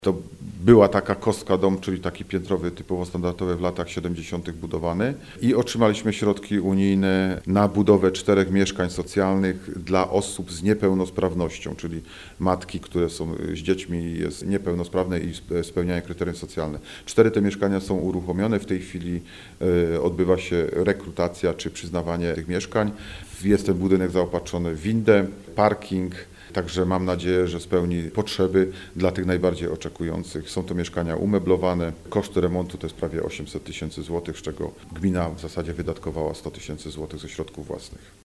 To była taka kostka dom, czyli taki piętrowy, typowo standardowy w latach 70. budowany i otrzymaliśmy środki unijne na budowę 4 mieszkań socjalnych dla osób z niepełnosprawnością, czyli matki, które są z dziećmi i jest niepełnosprawne i spełniają kryteria socjalne. 4 te mieszkania są uruchomione, w tej chwili odbywa się rekrutacja czy przyznawanie tych mieszkań. Jest ten budynek zaopatrzony w windę, parking. Także mam nadzieję, że spełni potrzeby dla tych najbardziej oczekujących. Są to mieszkania umeblowane. Koszty remontu to jest prawie 800 000 złotych, z czego gmina w zasadzie wydatkowała 100 000 złotych ze środków własnych.